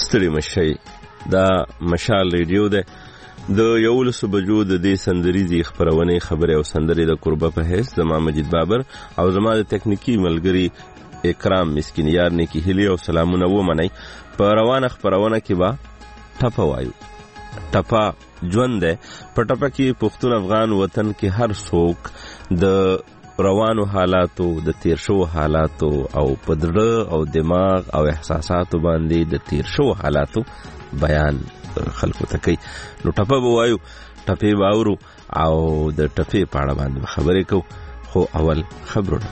ستړي مشي دا مشال ریډیو ده د 11 بجو د دې سندریزي خبرونه خبره او سندري د قربه په هیڅ زما مجید بابر او زما د تکنیکی ملګری اکرام مسکینیار نه کی هلی او سلامونه و منی په روانه خبرونه کې با ټپه وایو ټپه ژوند ده په ټپه کې پښتون افغان وطن کې هر څوک د روانو حالاتو د تیر شو حالاتو او پدړه او دماغ او احساساتو باندې د تیر شو حالاتو بیان خلکو ته کوي. نو ټپه به وایو ټپې باورو او د ټپې په اړه باندې خبرې کوو خو اول خبرونه.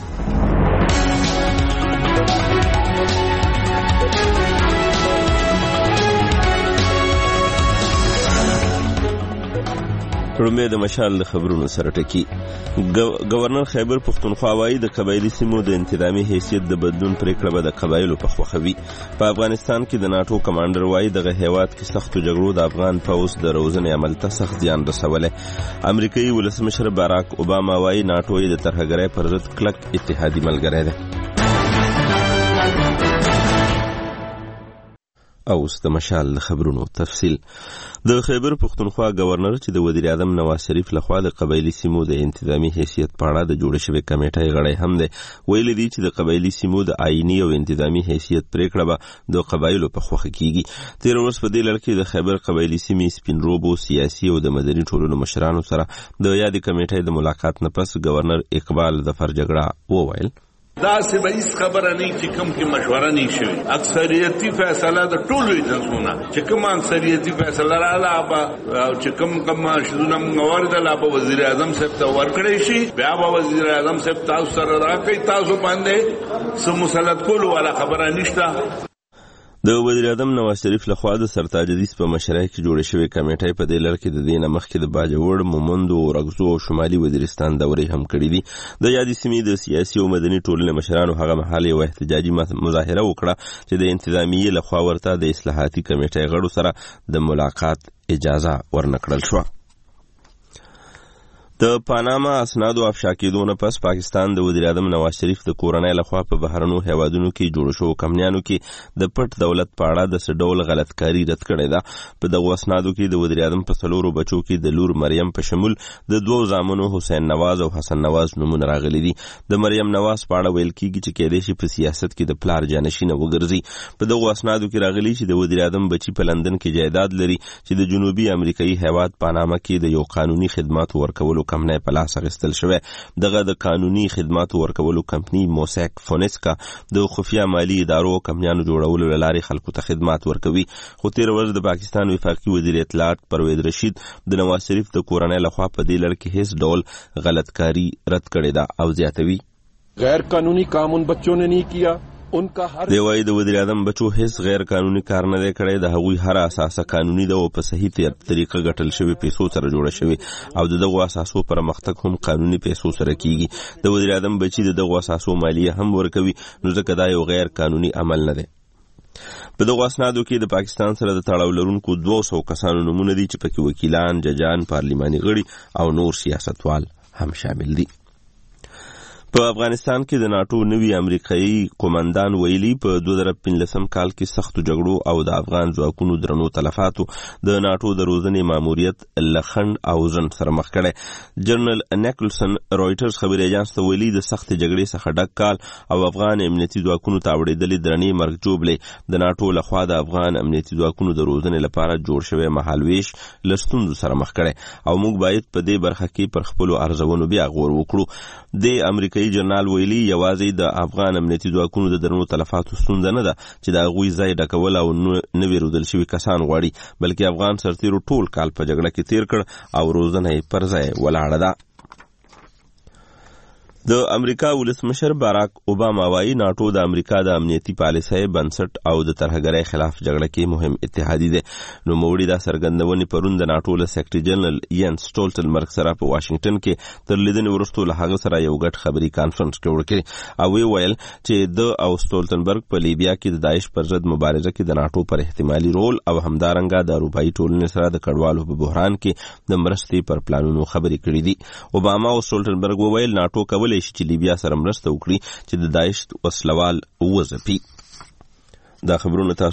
رومې د مشال د خبرونو سره ټکی. گورنر خیبر پختونخوا وايي د قبایلی سیمو د انتظامی حیثیت د بدلون پریکړه به د قبایلو په خوښوي. په افغانستان کې د ناتو کمانډر وايي دغه هیواد کې سختو جګړو د افغان پوځ د روزنې عمل ته سخت زیان رسولی. امریکایي ولسمشر باراک اوباما وايي ناتو یې د ترهګرۍ پر ضد کلک اتحادي ملګری دی. او د مشال د خبرونو تفصیل. د خیبر پختونخوا گورنر چې د وزیر اعظم نواز شریف لخوا د قبایلی سیمو د انتظامی حیثیت په اړه د جوړ شوی کمیټې غړی هم دی ویلي دی چې د قبایلی سیمو د آئینی او انتظامی حیثیت پریکړه به د قبایلو په خوښه کیږي. تیر ورځ په دې لړ کې د خیبر قبایلی سیمې سپین روبو سیاسي او د مدني ټولنو مشرانو سره د یادې کمیټې د ملاقات نه پس گورنر اقبال ظفر جګړه وویل دا سی به هیڅ خبره نه چې کوم کې مشوره نه شوي. اکثریتي فیصله د ټولو ایجنسونو چې کوم اکثریتي فیصله رااله به چې کوم شذونه موارد لا به وزیر اعظم صاحب ته ورکړی شي بیا به وزیر اعظم صاحب تاسو سره راکړي تاسو باندې سم مسلط کول ولا خبره نشته. د وزیر اعظم نواز شریف لخوا د سرتاج حدیث په مشرۍ کې جوړ شوی کمیټې په دې لړ کې د دې مخکې د باجوړ مومندو رغزو او شمالي وزیرستان دورې هم کړې دي. د یادې سیمې د سیاسي او مدني ټولنې مشرانو هغه مهال یو احتجاجي مظاهره وکړه چې د انتظامیې لخوا ورته د اصلاحاتي کمیټې غړو سره د ملاقات اجازه ورنکړل شوه. د پاناما اسنادو افشا کېدو نه پس پاکستان د وزیر اعظم نواز شریف د کورنۍ لخوا په بهرنو هیوادونو کې جوړ شوو کمپنیانو کې د پټ دولت په اړه د څه ډول غلطکاري رد کړې ده. په دغو اسنادو کې د وزیر اعظم په څلورو بچو کې د لور مریم په شمول د دوو زامنو حسین نواز او حسن نواز نومونه راغلي دي. د مریم نواز په اړه ویل کېږي چې کېدای شي په سیاست کې د پلار جانشینه وګرځي. په دغو اسنادو کې راغلي چې د وزیر اعظم بچی په لندن کې جایداد لري چې د جنوبي امریکایي هیواد پاناما کې د یو قانوني خدماتو ورکولو کمپنۍ په لاس اخیستل شوی. دغه د قانوني خدماتو ورکولو کمپنۍ موسیک فونسکا د خفیه مالی ادارو کمپنیانو جوړولو لارې خلکو ته خدمات ورکوي. خو تیر ورځ د پاکستان وفاقي وزیر اطلاعات پرویز رشید د نواز شریف د کورنۍ لخوا په دې لړ کې هیڅ ډول غلطکاری رد کړې ده او زیاتوي غیر قانونی کام ان بچوں نے نہیں کیا. دی وايي د وزیر اعظم بچو هیڅ غیر قانوني کار نه دی کړی. د هغوی هر اساسه قانوني ده او په صحیح طریقه ګټل شوی پیسو سره جوړه شوی او دغه اساسو پر مختک هم قانوني پیسو سره کیږي. د وزیر اعظم بچی دغه اساسو مالیه هم ورکوي نو ځکه دا یو غیر قانوني عمل نه دی. په دغه اسنادو کې د پاکستان سره د تړاو لرونکو 200 کسانو نومونه دي چې پکې وکیلان، ججان، پارلماني غړي او نور سیاستوال هم شامل دي. په افغانستان کې د ناتو نوی امریکایي قومندان ویلي په 2015 کال کې سختو جګړو او د افغان ځواکونو درنو تلفاتو د ناتو د روزنې ماموریت لخند او ځنډ سره مخ کړی. جنرال نیکلسن رويټرز خبري اژانس ته ویلي د سخت جګړې څخه ډک کال او افغان امنیتي ځواکونو ته وړېدلې درنې مرګ جوړلې د ناتو لخوا د افغان امنیتي ځواکونو د روزنې لپاره جوړ شوی مهالويش لستوندو سره مخ کړی او موږ باید په دې برخه کې پر خپل ارزونو بیا غور وکړو. د امریکایي جنرال ویلي یوازې د افغان امنیتي ځواکونو د درنو تلفاتو ستونزه نه ده چې د هغوی ځای ډکول او نوي روزل شوي کسان غواړي بلکې افغان سرتیرو ټول کال په جګړه کې تیر کړ او روزنه یې پر ځای ولاړه ده. د امریکا ولسمشر باراک اوباما وايي ناتو د امریکا د امنیتي پالیسۍ بنسټ او د ترهګرۍ خلاف جګړه کې مهم اتحادی دی. نو موړي دا سرګندونې پرون د ناتو له سیکرټري جنرال یان سټولټنبرګ سره په واشنگټن کې تر لیدنې وروسته له هغه سره یو غټ خبري کانفرنس جوړ کړی او ویل چې د او سټولټنبرګ په لیبیا کې د داعش پر ضد مبارزه کې د ناتو پر احتمالي رول او همدارنګه د اروپایي ټولنې سره د کډوالو په بحران کې د مرستې پر پلانونو خبرې کړې دي. اوباما او سټولټنبرګ وویل ناتو کولای شي چې لیبیا سره مرسته وکړي چې د داعش وسلوال وځپي. دا خبرونه تاسو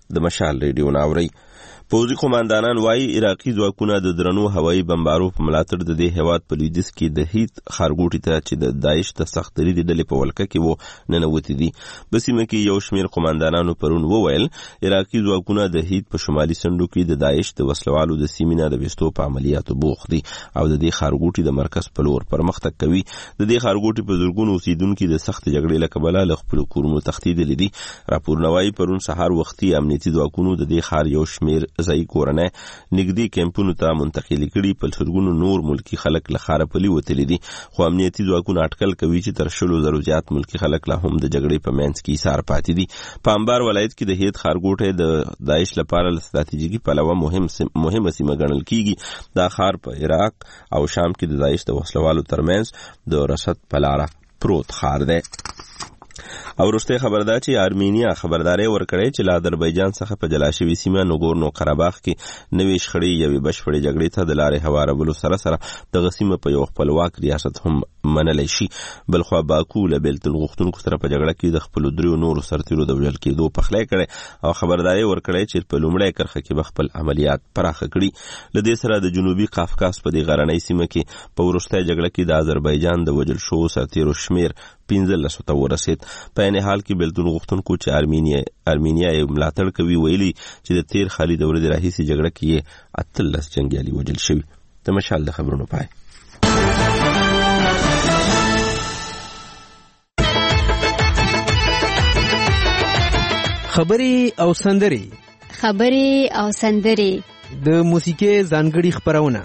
د مشال ریډیو ناوري. پوځي قوماندانان وایي عراقي ځواکونه د درنو هوایي بمبارو په ملاتړ د دې هیواد په لویدیځ کې د هیت ښارګوټي ته چې د داعش د سخت دریدي ډلې په ولکه کې وو ننوتي دي. په سیمه کې یو شمېر قوماندانانو پرون وویل عراقي ځواکونه د هیت په شمالي څنډو کې د داعش د وسلوالو د سیمې نه د ویستو په عملیاتو بوخت دي او د دې ښارګوټي د مرکز په لور پرمختګ کوي. د دې ښارګوټي په زرګونو اوسیدونکو د سخت جګړې له کبله له خپلو کورونو تښتېدلي دي. راپورونه وایي پرون سهار وختي امنیتي ځواکونو د دې ښار یو شمېر ځایي کورنۍ نږدې کیمپونو ته منتقل کړي. په لسګونو نور ملکی خلک له ښاره پلي وتلي دي، خو امنیتي ځواکونه اټکل کوي چې تر 100,000 زیات ملکی خلک لا هم د جګړې په منځ کې ایسار پاتې دي. په انبار ولایت کې د هیت ښارګوټی د داعش لپاره له ستراتیژیکي پلوه مهمه سیمه ګڼل کیږي. دا ښار په عراق او شام کې د داعش د وسلوالو ترمنځ د رسد په لاره پروت ښار دی. او وروستۍ خبر ده چې ارمینیا خبرداري ورکړې چې له آذربایجان څخه په جلا شوې سیمه نوګورنو قرهباغ کې نوې شخړې یوې بشپړې جګړې ته د لارې هوارولو سره دغه سیمه په یو خپلواک ریاست هم منلی شي. بلخوا باکو له بیلتون غوښتونکو سره په جګړه کې د خپلو 3 نورو سرتیرو د وژل کېدو پخلی کړی او خبرداري ورکړې چې په لومړۍ کرښه کې به خپل عملیات پراخه کړي. له دې سره د جنوبي قافقاز په دې غرنۍ سیمه کې په وروستۍ جګړه کې د آذربایجان د وژل شوو سرتیرو شمېر 15 ته ورسید. په عین حال کې بیلتون غوښتونکو چې ارمینیا یې ملاتړ کوي ویلي چې د تیر خالي د ورځې راهیسې جګړه کې یې 18 جنګیالي وژل شوي. د مشال د خبرونو پای. خبرې او سندرې د موسیقي ځانګړي خبرونه،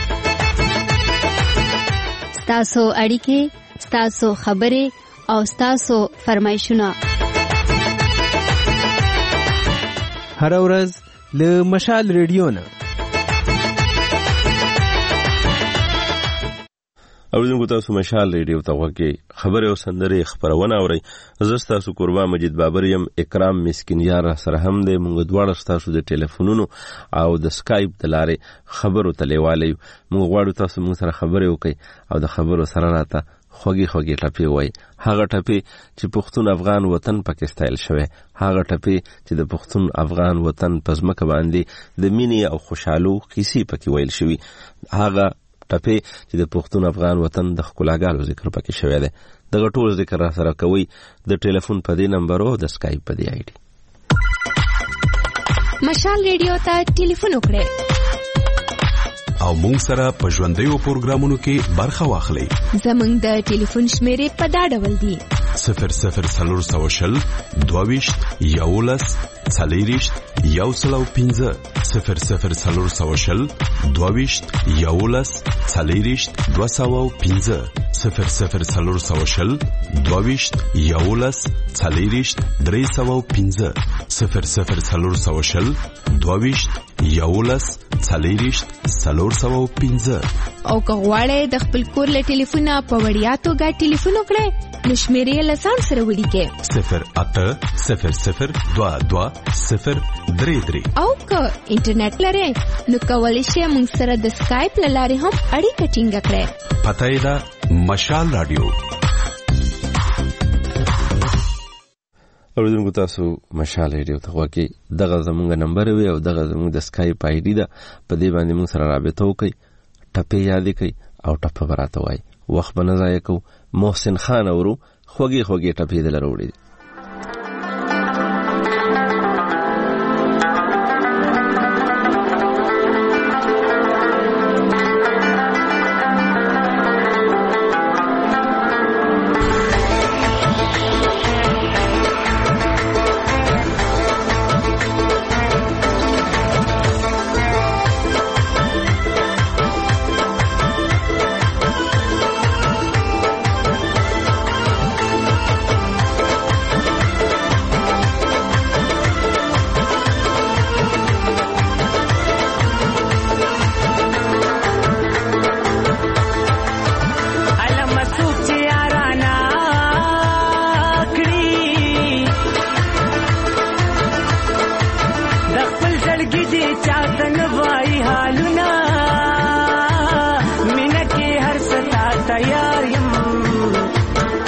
ستاسو اړیکې، ستاسو خبرې او ستاسو فرمایشونه هر ورځ له مشال ریډیو نه. اوریدونکو تاسو مشال ریډیو ته غوږی خبرې او سندرې خبرونه اورئ. زه ستاسو قربان مجید بابر یم. اکرام مسکینیار سره هم دی. موږ دواړه ستاسو د ټلیفونونو او د سکایپ د لارې خبرو ته لیواله یو. موږ غواړو تاسو موږ سره خبرې وکړئ او د خبرو سره راته خوږې ټپې وای. هغه ټپې چې پښتون افغان وطن پکې ستایل شوی، هغه ټپې چې د پښتون افغان وطن په ځمکه باندې د مینې او خوشحالو کیسې پکې ویل شوي، هغه ټپې چې د پښتون افغان وطن د ښکلاګانو ذکر پکې شوی دی. دغه ټول ذکر را سره کوي د ټلیفون په دې نمبر او د سکایپ په دې آی ډي. مشال ریډیو ته ټلیفون وکړئ او مونږ سره په ژوندیو پروګرامونو کې برخه واخلئ. زمونږ د ټلیفون شمیرې په دا ډول دي: 00420 22 11 40 105 00420 22 11 40 205 00420 22 11 40 305 00420 22 11 40 305. او که غواړئ د خپل کور له ټلیفونه په وړیا توګه ټلیفون وکړئ نو شمیرې له ځان سره ولیکئ 080022 او که انټرنیټ لرئ نو کولی شئ موږ سره د سکایپ له لارې هم اړیکه ټینګه کړئ. پته یې ده مشال رادیو. اوریدونکو تاسو مشال ریډیو ته غوږی. دغه زموږ نمبر وي او دغه زموږ د سکایپ آی ډي ده. په دې باندې موږ سره رابطه وکړئ، ټپې یادې کړئ او ټپه به راته وایي. وخت به نه ضایع کوو. محسن خان اورو خوږې ټپې دله راوړي دي.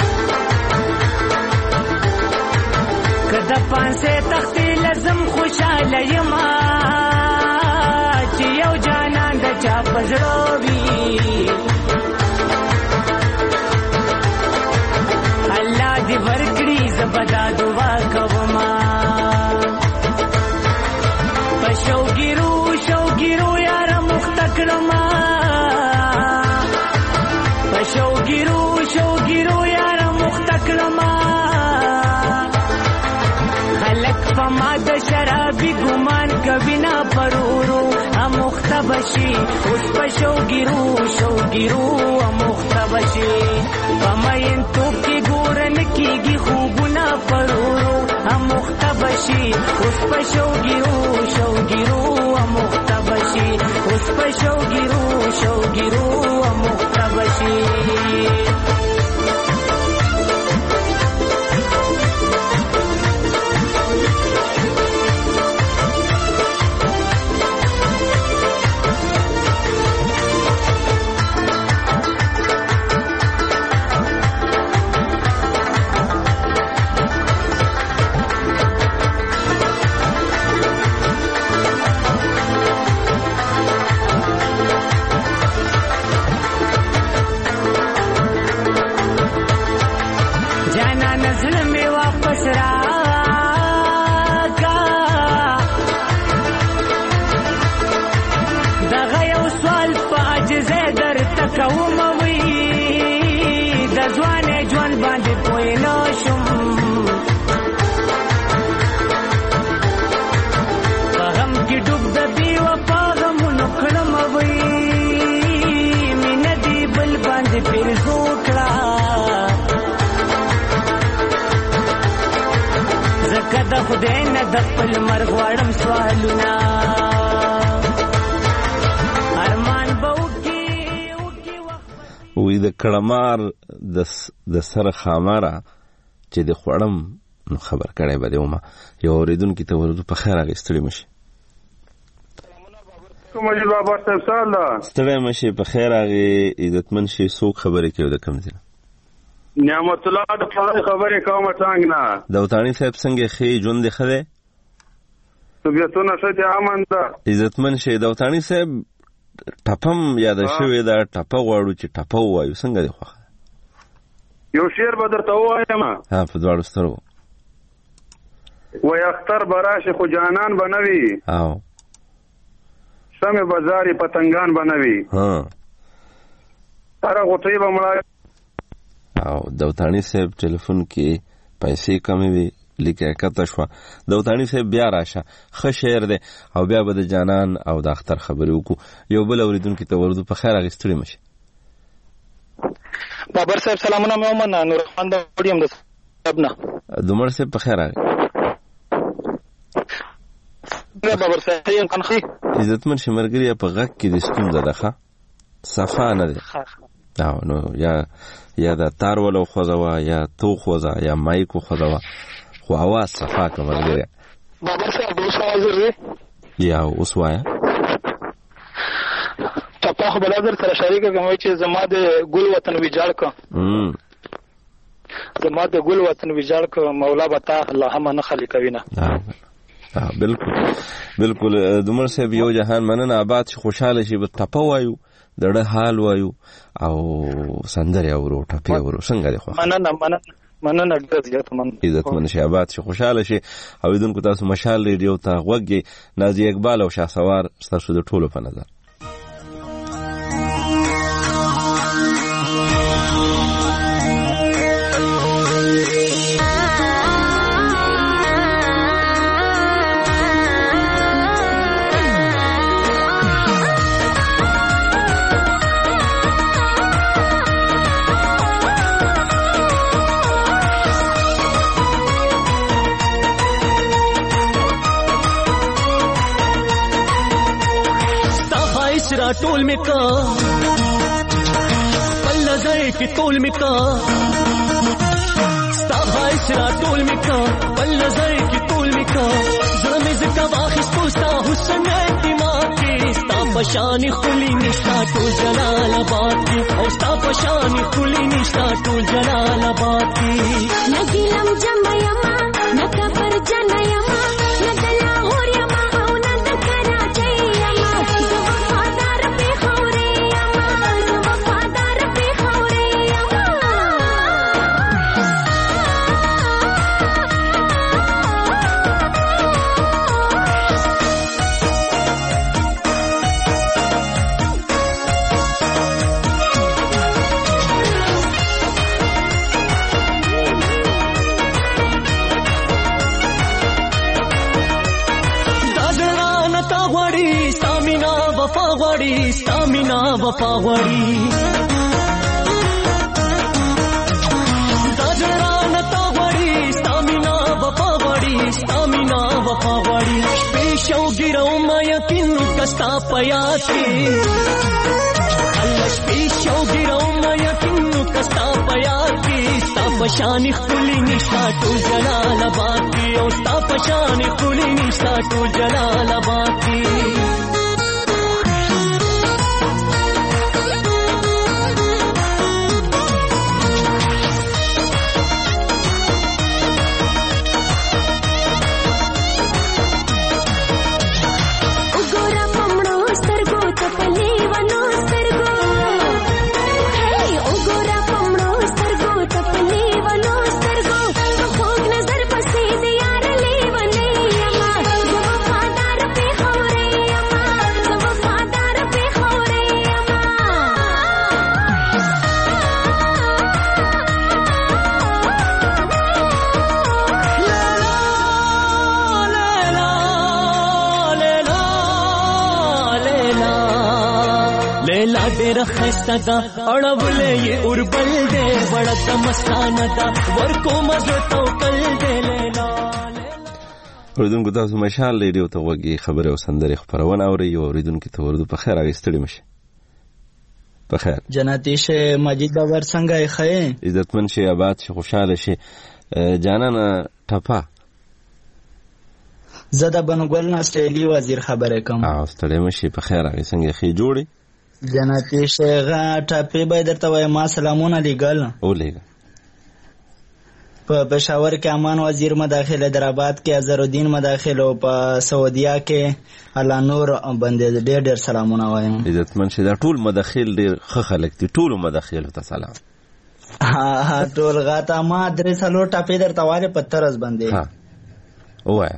پانسه تختی لازم خوشا ليما چې یو جانان د چا پزړو وي الله دې ورکړي زبدا دعا کوما شوګیرو یار مختکرما شوګیرو یار مختکرما خلق فما د شرابي ګمان کوي نا پرورو مختبشي اوس په شوګیرو مختبشي پماین تو کې ګورن کېږي خوبونه پرورو مختبشي اوس په شوګیرو مختبشي اوس په شوګیرو مختبشي د خدای نه د خپل مرګ غواړم سوالونه ارمان به وکي وی د کړمار د سر خامره چې د خوړم نو خبر کړی به دی وما یو اوریدونکي ته ورودو په خیر هغې ستړي مشي مجید بابا صاحب ساله ستړی مشي په خیر هغې عزتمن شي څوک خبرې کوي د کوم ځای نعمت الله د خبرې کومه څنګه نه دوتانی صاحب څنګه ښې ژوند دی ښه دی طبیعتونه ښه دي امن ده عزتمن شي دوتانی صاحب ټپم یاده شوې ده ټپه غواړو چې ټپه ووایو څنګه دی خوښه یو شعر به درته ووایم په دواړو سترګو وای اختر به راشي خو جانان به نه وي او سمې بازارې پتنګان به نه وي هره غوټۍ به مړه او دوتانی صاحب ټلیفون کې پیسې کمې وي لیکه کته شوه دوتانی صاحب بیا راشه ښه شعر دی او بیا به د جانان او د اختر خبرې وکړو یو بل اورېدونکي ته ورودو په خیر هغې ستړي مشي بابر صاحب سلامونه مې ومنه نورخان د وړیم د صاحب نه دومر صاحب په خیر هغې بابر صاحب یم کنخي عزتمن شي ملګري په غږ کې د ستونزه ده ښه صفا نه دی او نو یا د تار ولو خوځوه یا تو خوځه یا مایکو خوځوه خو اواز صفا که ملګري بابر صاحب اوس حاضر دی یا اوس وایه ټپه خو بلا در سره شریکه کوم چې زما د ګل وطن ویجاړ که زما د ګل وطن ویجاړ که مولا به تا الله هم نه خالي کوي نه بالکل دومر صاحب یو جهان مننه آباد شي خوشحاله شي به ټپه وایو دړه حال وایو او سندرې اورو ټپې اورو څنګه دی خوښه مننه ډېر زیات عزتمن شي آباد شي خوشحاله شي اوریدونکو تاسو مشال ریډیو ته غوږ یې نازي اقبال او شهسوار ستاسو د ټولو په نظر ټول میکا پل نظر کی ټول میکا ستا وایس را ټول میکا پل نظر کی ټول میکا زړه زکه واخیستو ستا حسن اعتماد کې ستا پشان خلی نشتا ټول جلال آباد کې او ستا پشان خلی نشتا ټول جلال آباد کې نګیلم جمع یما نکا پر جن یما ندلا هور یما ستامینا وفا غواړي دا جړرانه تا غواړي ستامینا وفا غواړي ستامینا وفا غواړي شپې شوګي روما یقین کستا پیات کې الله شپې شوګي روما یقین کستا پیات کې ستا پشان خپلی نشتا ټول جلال آباد کې او ستا پشان خپلی نشتا ټول جلال آباد کې ډېر خسته ده اړولې یې اوربل دې وړه مستانه ده ورکو مزه توکل دې لیلا اوریدونکو تاسو مشال ریډیو ته وګي خبره او سندرې خبرونه اوري او اوریدونکو ته ورته په خیر راغستړي مشه په خیر جنتی شه مجید باور څنګه یې خې عزتمن شه آباد شه خوشاله شه جانانه ټپا زده بنګول نه استرالي وزیر خبره کوم ستړي مشه په خیر راغی څنګه خې جوړي جنتی شیغا ټاپی به درته وای ما سلامونه لګل او لګا په پېښور کې امان وزیر مداخله درآباد کې اظهرالدین مداخله او په سعودیا کې الله نور بندې ډېر سلامونه وایم عزتمن شه دا ټول مداخل ډېر ښه خلک دي ټول مداخل ته سلام ها ټول غاټه ما درې سلو ټاپی درته واره پترز باندې ها وای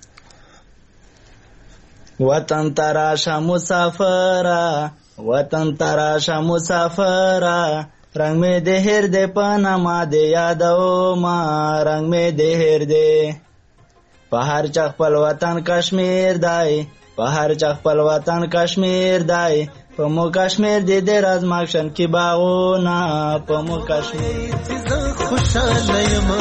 وطن تراشا مسافرا وطن تراشا مسافرا رنگ میں دہر دے پانما دے یادو ما رنگ میں دہر دے پہر چخ پل وطن کشمیر دائی پہر چخ پل وطن کشمیر دائی پمو کشمیر دے دے راز ماکشن کی باغونا پمو کشمیر خوشحال یما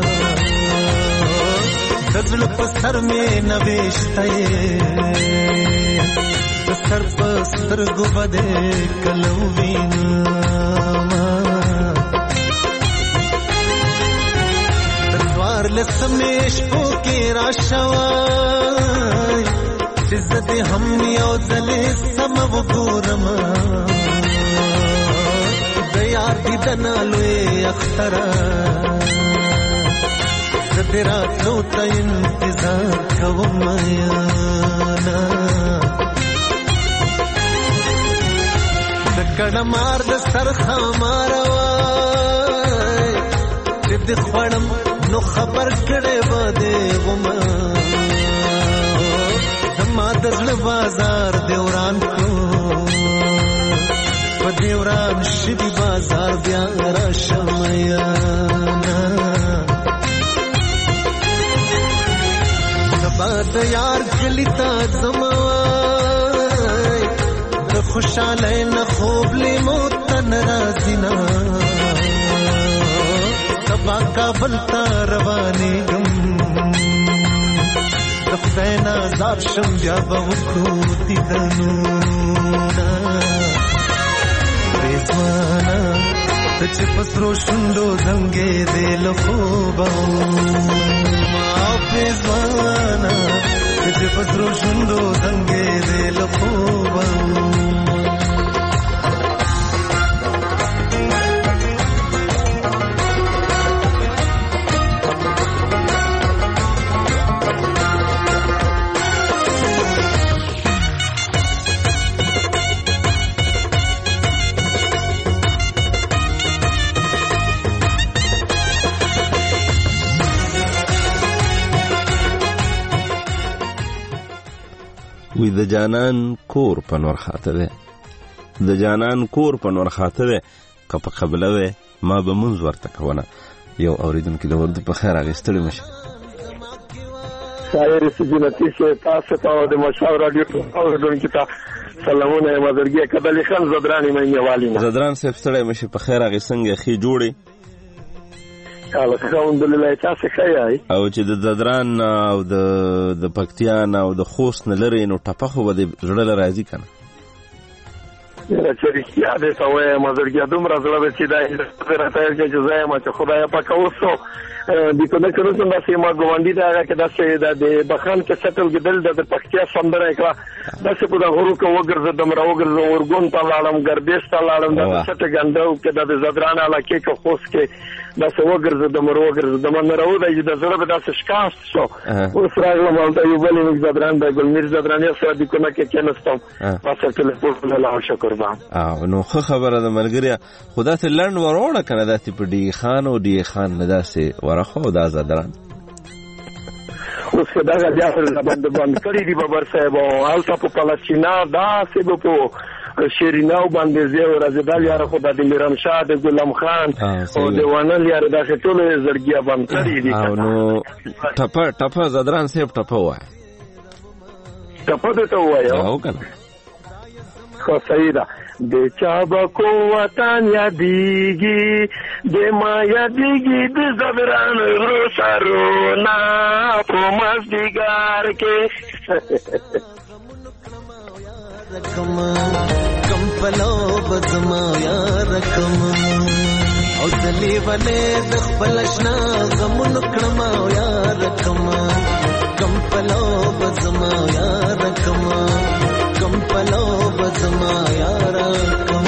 دزل پسر میں نویشتے سر پستر گو بدے کلوین دروار لسمیش پو کے راشوائی عزت ہم یو زلی سمو گورم دیار دی دنالوی اخترا زدرا سوتا انتظار کوم یانا کڑا مار د سرخا ماروای دې خوړم نو خبر کړه بده غما ما دل بازار دیوران کو په دیوران شدي بازار بیا را شمیانا سبا د یار کلیتا زموای خوشاله نه خوب لی موتن رازینا سبا کابل تا روانی گم دفدینا زار شم جابا وکو دیدنونا ریزوانا تچ پسرو شندو زنگے دیل خوبا ما ریزوانا تچ پسرو شندو زنگے دیل خوبا وی د جانان کور په نور خاطه ده د جانان کور په نور خاطه ده که په قبله ده ما به منځ ورته کوونه یو اوریدونکي د ورده په خیر اخیستلی مشه شاعر سجنتی سے تاسو ته د مشاور رادیو اوریدونکو ته سلامونه یم درګه کبل خان زدرانی مې والینا زدران صاحب ستړی مشي په خیر هغه څنګه خې جوړي الحمدلله تاسو ښه او چې د زدران او د پکتیان او د خوست نه لري نو ټپه خو به زړه راځي کنه چې رښتیا دې ته وایم درګه دومره زړه چې دا راته چې زایم چې خدای پاک اوسو د کومه کړو چې ما ګوندې دا هغه کې د بخان کې سټل ګدل د پکتیا سندره کړه دا څه په غورو کې وګرځم راوګرځم ورګون ته لاړم ګردیش ته لاړم دا څه ګندو کې د زدران علاقې کې خوست کې دا څه وګرځم نه راوځي د زړه به تاسو شکاست شو اوس راغلم ولته یو بل یو زدران د ګلمیر زدران سره د کومه کې کېنستم تاسو ټلیفون له شکر او نو خبره د ملګری خدا ته لند وروړه کنه داسې په ډی خان او ډی خان نه داسې ورخو دا زدران اوس دا بیا سره باندې کړی دی بابر صاحب او الته په پلاسینا دا سبو په شیریناو باندې زه ورزدال یاره خدا د میران شاه د ګلم خان او د وانل یاره دا ټول زړګیا باندې کړی دی او نو ټپه زدران صاحب ټپه وای ټپه ته وای او کنه خو صحیح ده د چا بکو وطن یادیږي د ما یادیږي د زدران روسارونا په مازدیګر کې رقم کم پلو بزما یا رقم او دلی ولې د خپل شنا غمون کړم یا رقم کم پلو بزما یا رقم کم پلو بزما یا رقم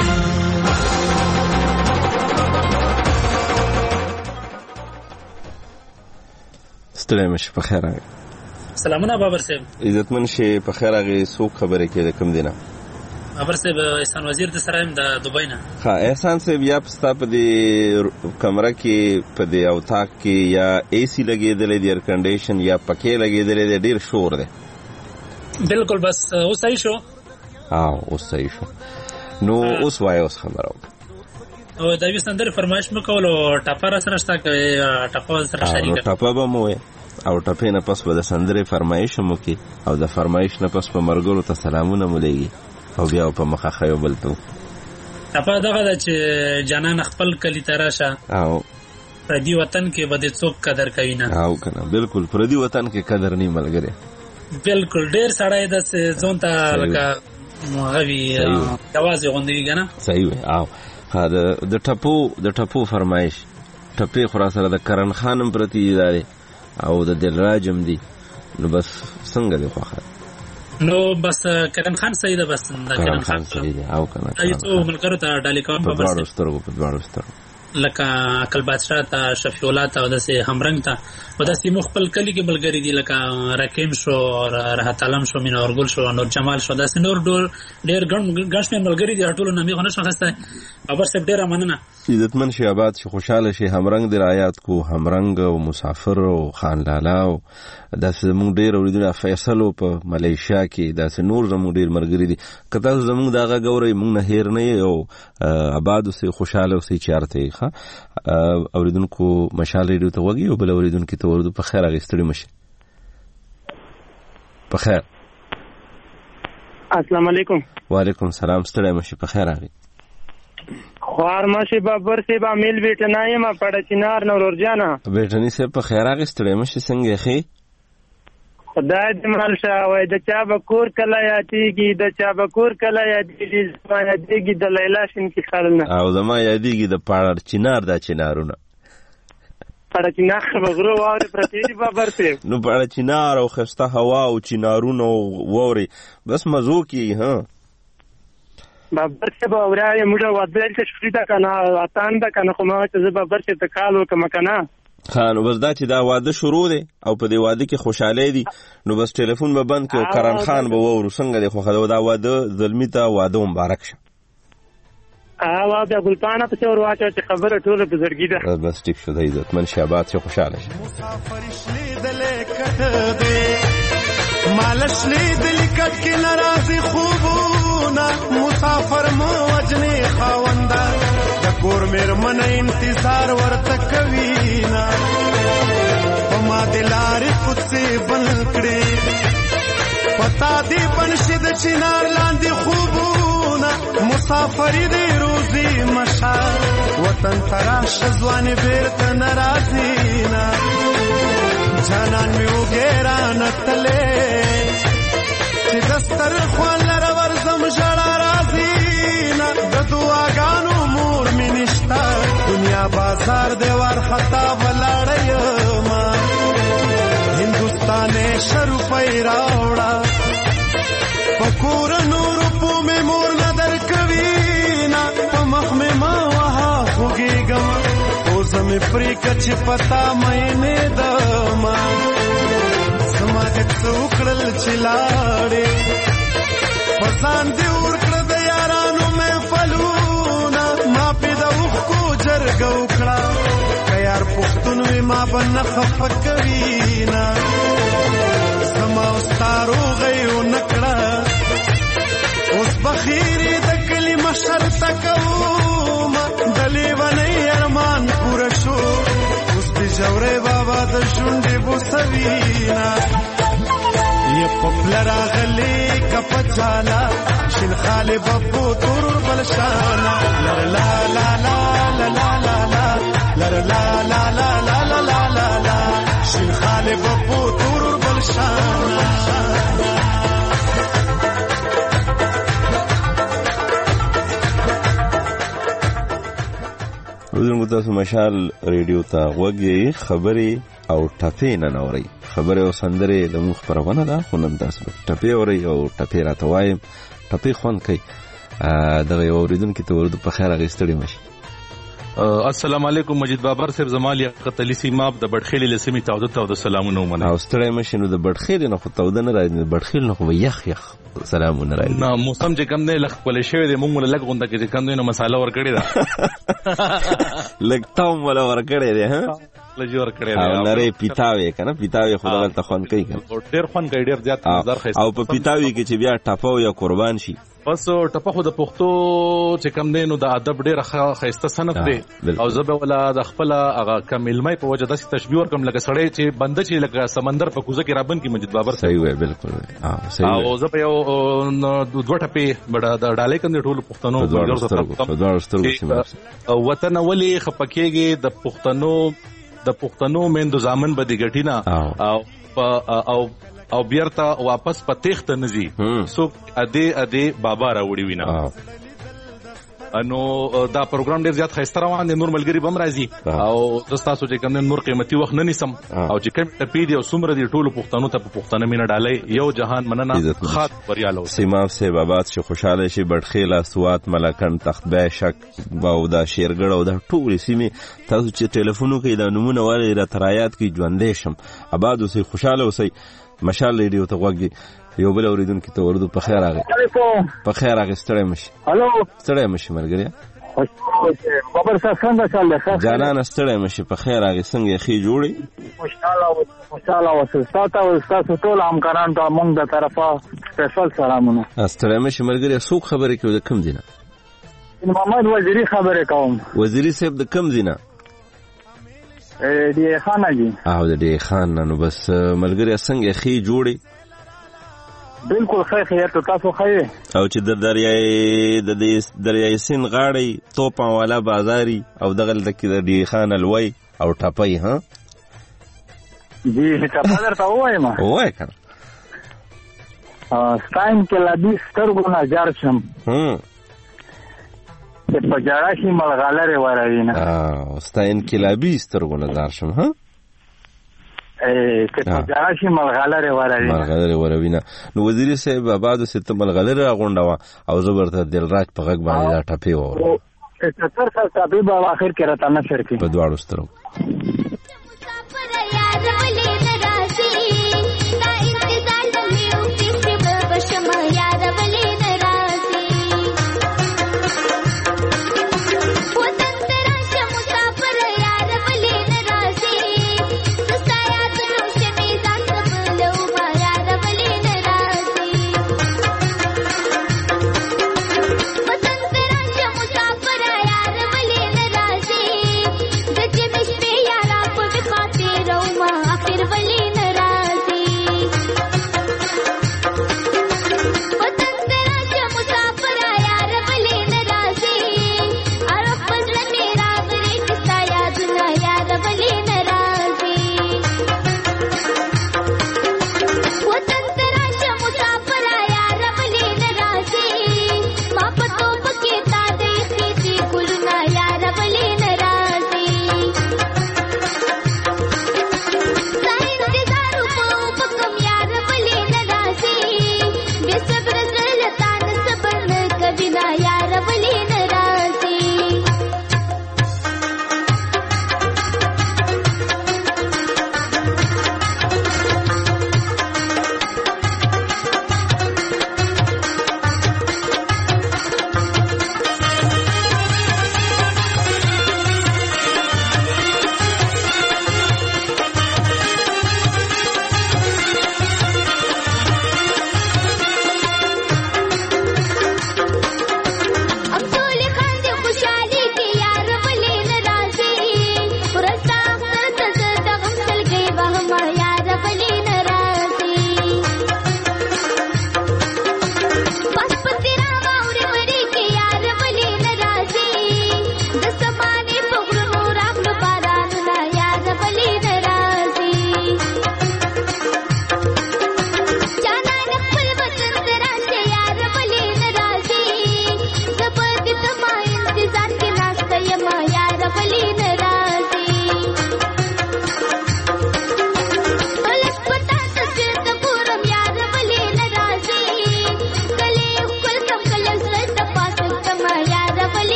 ستړی مشه په خیر راغی سلامونه بابر صاحب عزتمن شي په خیر راغی څوک خبره کې کوم دینه بابر صاحب احسان وزیر د سره د دوبۍ نه ها احسان صاحب یا پستا په دې کمره کې په دې اوتاق کې یا اے سی لګېدلې دی ایر کنډیشن یا پکې لګېدلې دی ډیر شور دی بالکل بس اوس صحیح شو اوس صحیح شو نو اوس وای اوس خبرو او دا وسندر فرمایش مکول او ټاپر سره شته کې ټاپر سره شریک ټاپر به مو او ټپې نه پس به د سندرې فرمایش مو کې او د فرمایش نه پس په مرګرو ته سلامونه مو لګي او بیا په مخه خیو بلتو ټاپر دغه چې جانان خپل کلی تراشه او پردي وطن کې بده څوک قدر کوي نه او کنه بالکل پردي وطن کې قدر نه ملګری بالکل ډیر سړی د ځون ته لکه موغوي دواز غوندي کنه صحیح وي او د ټپو فرمایش ټپې خورا سره د کرن خانم پرتی دی او د دلراجم دی نو بس څنګه دی خوخه نو بس کرن خان صحیح ده بس کرن خان صحیح دی او کنه ایتو ملګرو ته ډالې کوم په بس په دواړو سترګو لکه عقل بادشاہ ته شفیع الله ته ودسه همرنګ ته ودسه مخبل کلی کې بلګری دی لکه رکیم شو او راحت علم شو مين اورګل شو نور جمال شو داسې نور ډېر ګڼ ملګری دی ټولو نامي غنښ خسته خبر سب ډېر مننه عزتمن شي آباد شي خوشاله شي همرنګ دی رعایت کو همرنګ او مسافر او خان لالا او داسې زموږ ډېر اوریدونه فیصل په ملیشیا کې داسې نور زموږ ډېر مرګري دي کته زموږ دغه غوري موږ نه هیر نه یو آباد او خوشاله او چارته اوریدونکو مشال ریډیو ته وګي او بل اوریدونکو ته ورته په خیر غستړي مشه په خیر السلام علیکم وعلیکم السلام ستړي مشه په خیر راغی خوار مشه بابر سی با میل بیٹنای ما پړ چینار نور ورجانا بیٹنی سے په خیر غستړي مشه څنګه خي خدای دې مال شاوې د چا بکور کلا یادېږي د چا بکور کلا یادېږي زما یادېږي د لیلا شین کې خلنه او زما یادېږي د پاړ چینار د چینارونه پاړ چینار بغرو واره پرتی بابر سی نو پاړ چینار او خسته هوا او چینارونه ووري بس مزو کی ها بابر سی به اورای موږ ودل ته شفریدا کنه اتان دا کنه خو ما ته بابر سی ته کالو کما کنه خانو بس دا چې دا واده شروع دی او په دې واده کې خوشاله دي نو بس ټلیفون به بند کړو کرن خان به وورو څنګه دی خو خدای دا واده ظلمي ته واده مبارک شه وا بیا ګلپانه په څور واچو چې خبره ټوله په زړګي ده بس ټیک شو د عزتمن شابات شه خوشاله شه مسافر شلی دلې کټ دې مالش لی دلې کټ کې ناراضي خوبونه مسافر مو وجنې خاوندا د کور مېرمن انتظار ورته کوي نا دلار کوڅې بل کړې پتا دی بنشد چنار لاندې خوبونه مسافری دی روزي مشال وطن تراش ځواني بیرته ناراضي نا جانان می وګرا نتلې چې دستر خوان لر ورزم جړا راضي نا د دعاګانو مور می نشتا دنیا بازار دی ور خطا ولاړې ما هندوستان شروع پیراوړه پکور نور په می مور نظر کوي نا په مخ می ما وها خوګيګم او زم پرې کچ پتا مې نه دما سماج څوکړل چلاړې پسان دی ور کړ د یارانو مې فلونا ما پیدا وخو جرګو کړه کيار پښتون وي ما بن خفقوي نا سما استارو غيو نکړه اوس بخیری د کلمه شرط کوم دلی ونی ارمان پورا شو اوس دی جوړې بابا د شونډې بوسوینا ی پپلرا غلی کپ چالا شین خاله بپو تور بلشانا لا لا لا لا لا لا لا لا لا لا لا لا لا لا شین خاله بپو تور بلشانا روزنګو تاسو مشال ریډیو ته وګورئ خبري او ټپې نه نوري خبره او سندره د مخ پرونه ده خو نن تاسو ټپې اوري او ټپې راته وایم ټپې خون کوي دغه اوریدونکو ته ورته په خیر غوښتلی مشي السلام علیکم مجید بابر صاحب زمالیا قتلی سیماب د بډخیل لسمی تعودت او د سلامونه ومنه او ستړی مشي نو د بډخیل نه خو تعودت نه راځي د بډخیل نه خو یخ یخ سلامونه راځي نو موسم چې کم نه لخ کولې شوی د موږ لګ غونډه کې کم نه مساله ور کړی دا لګ تاو ولا ور کړی دی ها لږ ور کړی او لري پیتاوي کنه پیتاوي خدای ته خون کوي ډیر خون کوي ډیر زیات نظر خېست او په پیتاوي کې چې بیا ټاپو یا قربان شي بس ټپه خو د پښتو چې کم دی نو د ادب ډیره خېسته سند دی او زبه ولا د خپل هغه کملمای په وجه داسې تشبیه ورکم لکه سړی چې بنده چې لکه سمندر په کوزه کې رابن کې مجید بابر صحیح وي بالکل صحیح او زبه یو دوه ټپې بڑا د ډالې کندې ټول پښتنو وطن ولي خپکیږي د پښتنو مندو زامن به د ګټینا او بیرته واپس پتیخت نزي سو اده بابا راوړي وینا انو دا پروګرام ډیر زیات خسته روان دي نور ملګری بم راځي او تاسو چې کوم نور قیمتي وخت نه نیسم او چې کوم ټپی دی او سمره دی ټولو پښتنو ته پښتنه مینه ډالۍ یو جهان مننه خاط بریالو سیماب سے بابات شي خوشاله شي بډخیله سوات ملکن تختبه شک او دا شیرګړ او دا ټول سیمه تاسو چې ټلیفونو کې دا نمونه والي را ترایات کې ژوندې شم آباد اوسې خوشاله اوسې مشال ریډیو ته وګورئ یو بل اوریدونکو ته ورته په خیر راغی په خیر راغی ستړی مشي هالو ستړی مشي مرګریا بابر صاحب څنګه چل دی جانان ستړی مشي په خیر راغی څنګه خې جوړي خوشاله اوسه تاسو ټول همکاران ته مونږ د طرفه سپیشل سلامونه ستړی مشي مرګریا څوک خبرې کوي د کم دینه محمد وزیری خبرې کوم وزیری صاحب د کم دینه دی خان جی او د دی خان نو بس ملګری څنګه خې جوړي بالکل خیر تاسو خیر او چې د دریای سین غاړي توپا والا بازاري او دغه د دی خان الوی او ټپي ها جی ټپه درته وایم وای کنه ستاین کې لا دې سترګو نه جار شم چې په جړا شي ملغلره وراوي نه ستاین کې لا بي سترګو نه جار شم ها چې په جړا شي ملغلره وراوي نه نو وزیر صاحب آباد ست ملغلره غونډه او زبرته دلراج په غږ باندې دا ټپي و 70 سال طبيب اخر کې راته نشر کې په دواړو سترګو Yeah.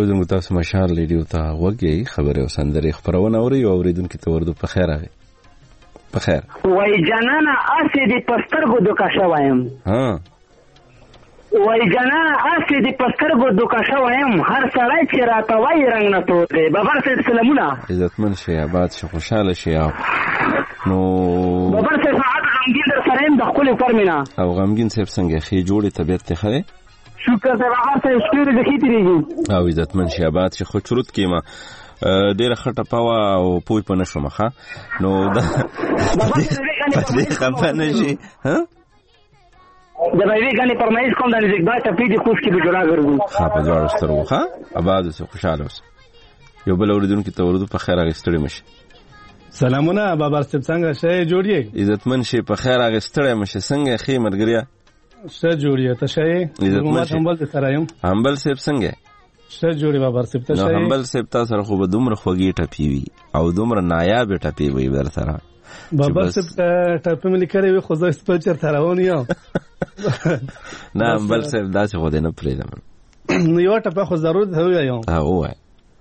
اوریدونکو تاسو مشال ریډیو ته وګورئ خبرې او سندرې خبرونه اوري او اوریدونکو ته ورته په خیر راغی په خیر وای جانانا اسې د پسترګو دوکا شوایم ها وای جانانا اسې د پسترګو دوکا شوایم هر سړی چې راته وای رنگ نه توته بابا صاحب سلامونه عزتمن شي آباد شي خوشاله شي نو بابا صاحب غمګین در سره د خپل فرمینا او غمګین صاحب څنګه خې جوړې طبيعت ته خره شکر ته هغه څه شکر دې کیږي او عزتمن شي آباد شي خو چروت کیما ډیره خټه پاوه او پوي په نشو مخه نو دا دې خبره نشي ها دا به ویګانی پرمایش کوم د نزدګا ته پیډي خوش کې به جوړا غرو ها په جوړ سترو ها آباد سه خوشاله اوس یو بل اوریدونکو ته ورته په خیر اغستړی مشه سلامونه بابا صاحب څنګه شې جوړیږي عزتمن شي په خیر اغستړی مشه څنګه خې مرګریا څه جوړیږي ته شې عزتمن همبل سره یم همبل صاحب څنګه څه جوړي بابا صاحب ته شې همبل صاحب تاسو سره خو به دومره خوږی ټپی وي او دومره نایاب ټپی وي ور سره بابا صاحب ټپی ملي کړی وي خو زه سپل چرته روان یم نه همبل صاحب داسې خو دې نه پریدم نو یو ټپه خو ضرور دی یم وای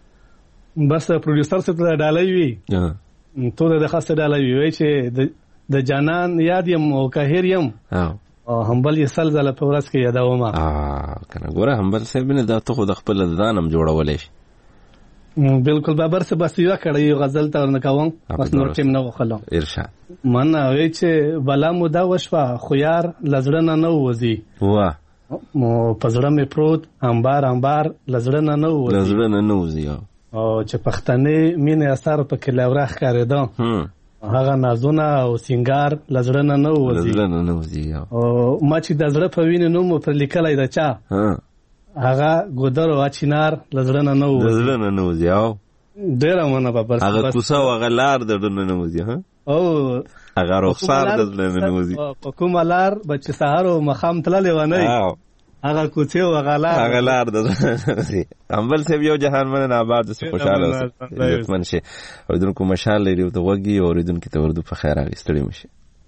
بس پروډوسر څه ته ډالۍ وي ته د خاصه ډالۍ وي چې د جانان یاد یم او قاهر یم او همبل یې سلزله په ورځ کې یادوم کنه ګوره همبل صاحب نه دا ته خو د خپل ځانم جوړولې شي بالکل بابر سے بس یو کړی غزل ته ورنکوم بس نور ټیم نه وخلو ارشاد من وی چې بلا مودا وشوا خو یار لزړه نه وځي واه مو پزړه می پروت انبار لزړه نه وځي لزړه نه وځي او چې پښتنې مینه اثر په کې لورخ کړیدو هغه نازونه او سنگار لزړه نه وځي او ما چې د زړه په وینې نوم پر لیکلای دا چا هغه ګودر او چینار لزړه نه وځي او ډیر مونږه بابا هغه کوسه هغه لار د نه وځي ها او هغه رخصار د نه وځي په کوم لار بچ سهار او مخام تللې ونه هغه کوڅه او هغه لار د امبل سیب یو جهان من نه آباد سه خوشاله اوسه من شي او دونکو مشال لري او وګي او دونکو ته ورته په خیر راغستړي مشي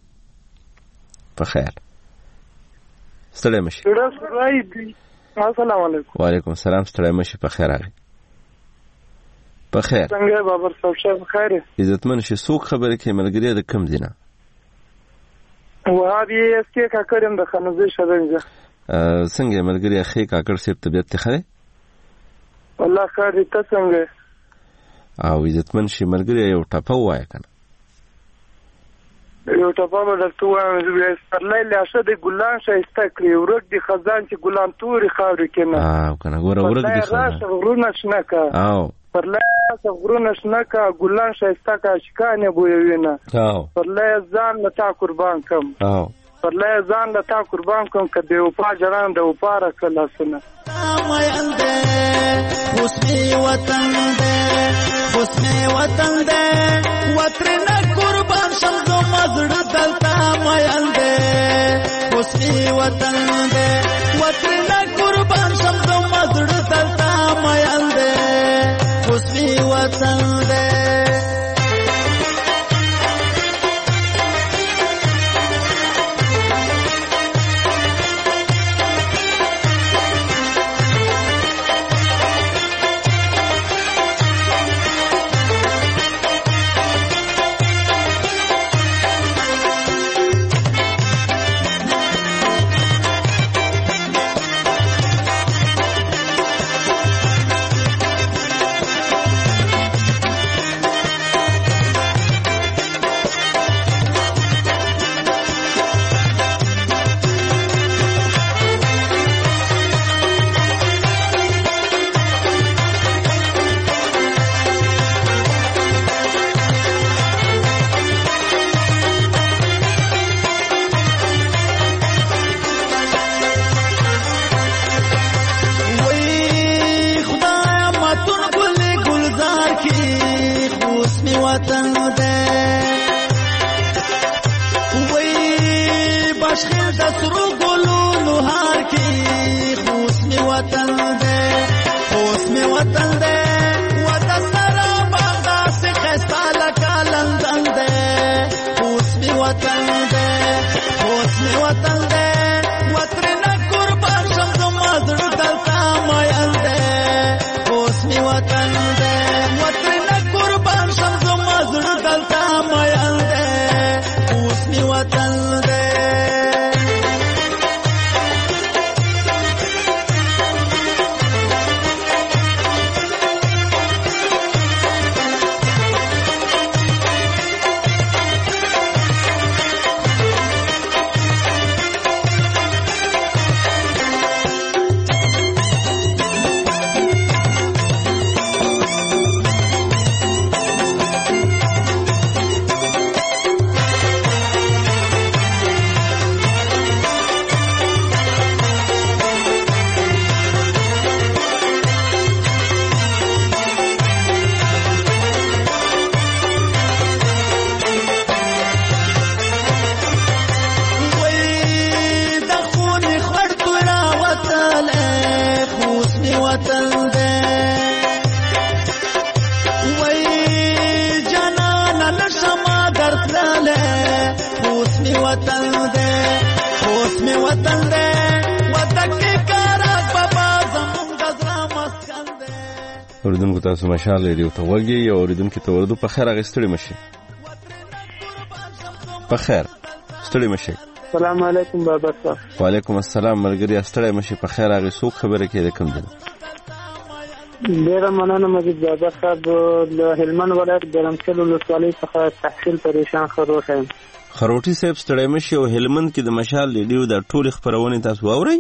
په خیر ستړي مشي السلام علیکم وعلیکم السلام ستړي مشي په خیر راغی په خیر څنګه بابر صاحب شه خیر عزتمن شي څوک خبره کې ملګری د کم دینه وهابي اس کې کاکړم د خنزې شدنګه څنګه ملګری اخی کاکړ سیب طبيعت ته خره والله خیر ته څنګه او عزتمن شي ملګری یو ټاپه وای کنه یو ټاپه درته وایم چې سرلای لاشه د ګلان شایسته کړی ورګ دی خزان چې ګلان توري خاورې کنه کنه ګوره ورګ دی خزان غرونه شنکا سرلای غرونه شنکا ګلان شایسته کا شکانه بویوینه سرلای ځان لتا قربان کم سرلای ځان لتا قربان کم کدی او پا جران د او پاره کلا سن حسنی وطن دے حسنی وطن دے وطن قربان شم زو مزړ دلتا مایل دے حسنی وطن دے وطن قربان شم زو مزړ دلتا مایل دے حسنی وطن دے می وطن دې وطن قربان شم زما زړه دلته مین دې اوس می وطن دې اوریدونکو تاسو مشال ریډیو ته وګورئ او اوریدونکو ته ورته په خیر غستړي مشي په خیر ستړي مشي. السلام علیکم بابا صاحب. وعلیکم السلام ملګری ستړي مشي په خیر هغه څوک خبره کې کوم دي؟ ډیره مننه مجید بابا صاحب له هلمند ولایت ګرمسل ولسوالۍ څخه تحصیل پریشان خروټ یم. خروټي صاحب ستړي مشي او هلمند کې د مشال ریډیو د ټول خبرونه تاسو واورئ؟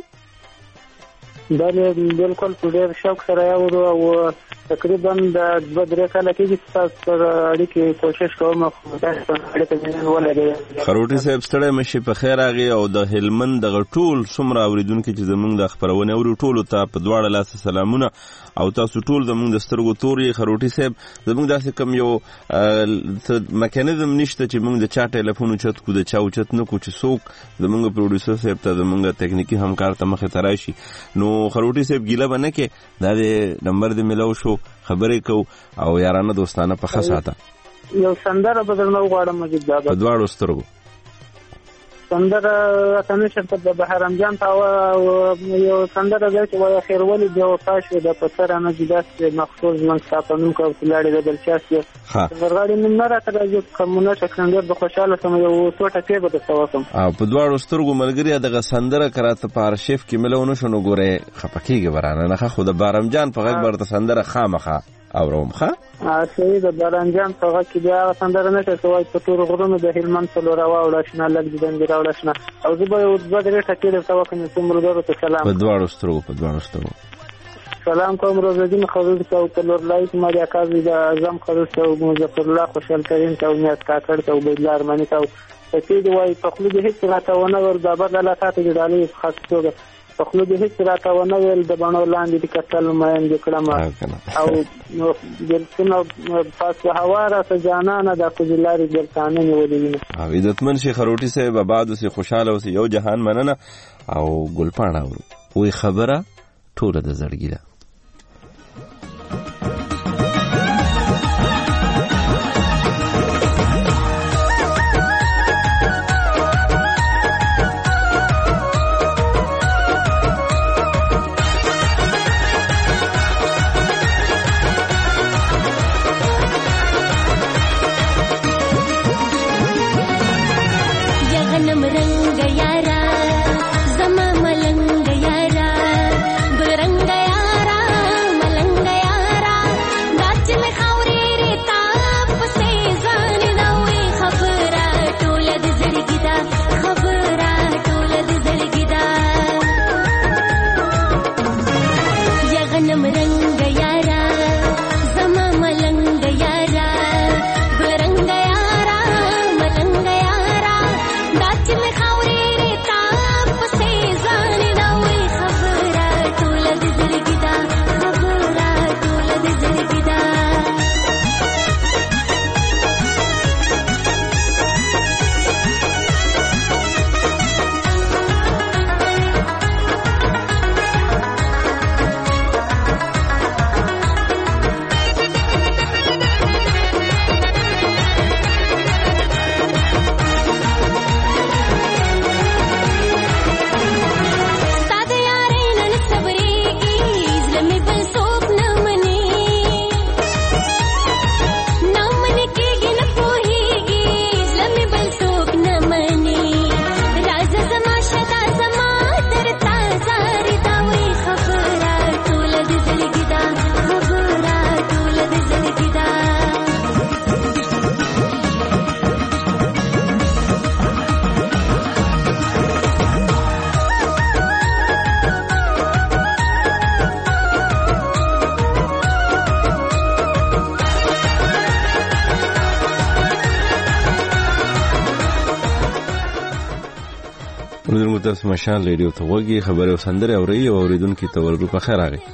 بله بالکل په ډېر شوق سره یاورو او تقریبا د 2-3 کاله کې تاسو سره اړیکې کوشش کوم خو تاسو اړیکې نه ولرئ. خروټي صاحب ستړي مشي په خیر راغی او د هلمند د ټول څومره اوریدونکو چې زمونږ د خبرونه اوري ټول ته په دواړه لاس سلامونه او تاسو ټول زمونږ د سترګو توري. خروټي صاحب زمونږ داسې کم یو میکانیزم نشته چې موږ د چا ټلیفون چت کو د چا چت نه کو چې څوک زمونږ پروډوسر صاحب ته زمونږ تکنیکی همکار ته مخه تراشي. نو خروټي صاحب ګیله باندې کې دا نمبر دې ملو شو خبرې کو او یارانه دوستانه په خاصه یو سندره بدلنه غواړم مجید بابا په دواړو سترګو سندره اتنه شرط د بهرام جان تا یو سندره ده چې وای خیر ولی د وفاش د پتر نه جداس مخصوص من صاحبونو کو تلاړي د بلچاسي ورغاړي من نه راځي کومه څنګه د خوشاله سم یو ټوټه کې به تاسو په دواړو سترګو ملګری دغه سندره کراته په ارشیف کې ملونه شنو ګوره خپکیږي ورانه نه خو د بهرام جان په غږ برته سندره خامخه اوروم ښه سید د بارانجان په غږ کې بیا سندره نشه کوي په تور غرونو د هلمند په لور راوړل شنه لګ د دنګ راوړل شنه او زه به یو بدرې ټکی درته وکم چې مرګورو ته سلام په دواړو سترګو سلام کوم روزدین خضر ته او تلور لایک ماریا کاوی د اعظم خضر ته او مظفر الله خوشحال کریم ته او نیت کاکړ ته او بیلار مانی ته په دې وای په خپل د هیڅ راتونه ور د بابا الله تعالی د ډالۍ خاصه په خپل د هیڅ راتونه ویل د بڼو لاندې د کتل مېن د کلمه او دلته پاس هوا را ته جانانه د فضلاري ګلتانه نیولې او عزتمن شي خروټي صاحب آباد اوسې خوشاله اوسې یو جهان مننه او ګلپاڼه وي خبره ټوله د زړګي ده. यारा زموږ تاسو مشال ریډیو ته وګورئ خبرې او سندرې اورئ او اوریدونکو ته ورغو په خیر راغی.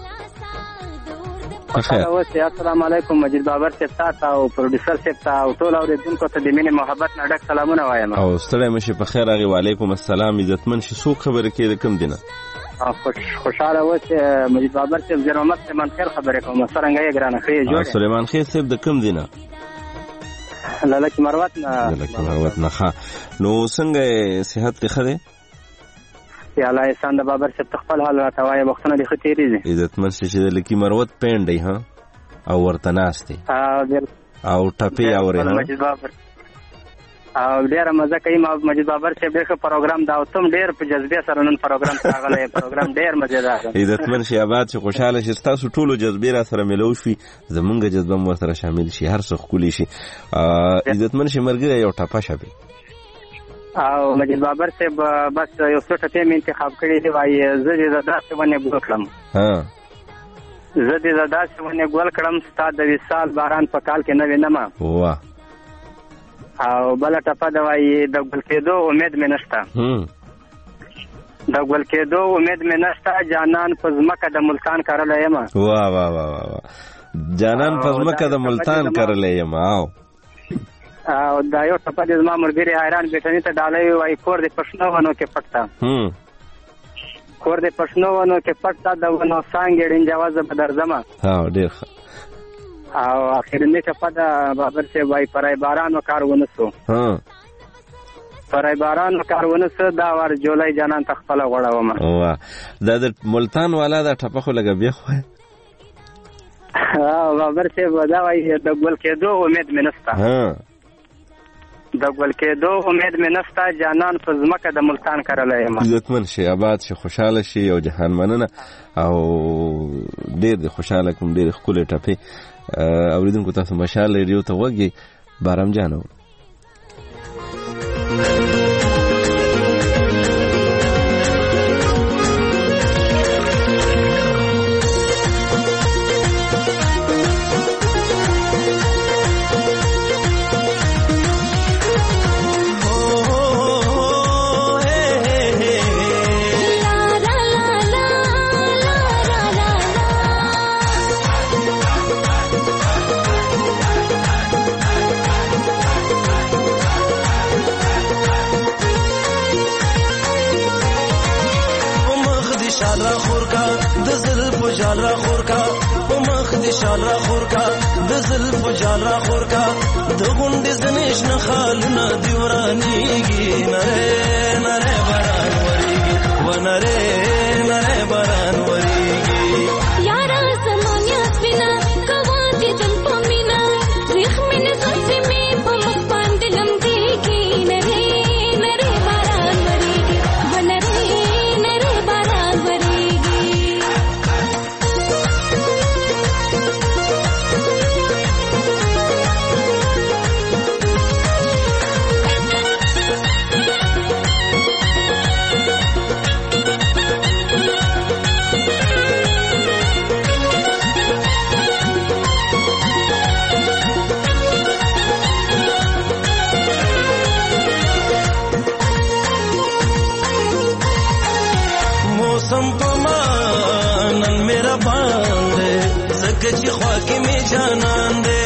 السلام علیکم مجید بابر صاحب تاسو او پروډوسر صاحب ته او ټول اوریدونکو ته د مینې محبت نه ډک سلامونه وایم. او ستړی مشه په خیر راغی. وعلیکم السلام. عزتمن شي څوک خبرې کوي د کوم دینه؟ خوشاله اوسه مجید بابر صاحب زیر محمد سلیمان خیر خبرې کوم. څنګه یې ګرانه خیر جوړ سلیمان خیر صاحب د کوم دینه؟ لکه مروت نه. لکه مروت نه. نو څنګه صحت کې خره؟ یا الله احسان د بابر صاحب خپل حال راته وایي وختونه د خطرې دي. عزتمن شي چې لکه مروت پینډي ها او ورته ناشته او ټپي اوري نه مجید بابر او ډیر مزه کوي. مجید بابر صاحب ډېر پروګرام دا او تم ډېر په جذبه سره نن پروګرام راغلی. پروګرام ډېر مزیدار دی. عزتمن شي آباد چې خوشاله شي تاسو ټولو جذبه را سره ملو شي زمونږ جذبه مو سره شامل شي هر څه خولي شي. عزتمن شي مرګ یو ټپه شبي او مجید بابر صاحب بس یو څه ټکی مې انتخاب کړی دی. وایي زه دې داسې ونه ګول کړم. زه دې داسې ونه ګول کړم ستا د وصال باران په کال کې نه وینم. واه. او بل ټپه دا وایي د ګل کېدو امید مې نشته. د ګل کېدو امید مې نشته جانان په ځمکه د ملتان کرلی یم. واه واه واه. جانان په ځمکه د ملتان کرلی یم. او دا یو ټپه د زما ملګري حیران بیټني ته ډالۍ وایي کور دې پښنو ونو کې پټ ته. کور دې پښنو ونو کې پټ ته د ونو څانګې ډینجوازه به درځمه. ډېر ښه. او اخرنی ټپه د بابر صاحب وایي پرای بارانو کار ونه سو. پرای بارانو کار ونه سو دا ور جولای جانان ته خپله غوړومه. واه. دا د ملتان والا دا ټپه خو لږه بیا خو بابر صاحب دا وایي د ګل کېدو امید مې نشته. د ګل کېدو امید مې نشته جانان په ځمکه د ملتان کرلی یم. عزتمن شي آباد شي خوشحاله شي او جهان مننه او ډېر خوشحاله کوم. ډېر ښکلې ټپې اوریدونکو تاسو مشال ریډیو ته وګورئ. بارم جانو جال را خور کا په مخ دې شال را خور کا د زلف جال را خور کا د غونډې زنیش نه خالونه دی ورانیږي. نره نره باران وریږي و نره نره باران وریږي. یارا زمانیا سپینا کواتې دم پمینا زخمین زلفې مې په مخ باندې لمدېږي. نره نره باران وریږي و نره نره باران وریږي. मौसम पमानन मेरा बांधे सगची ख्वाकी में जानन दे.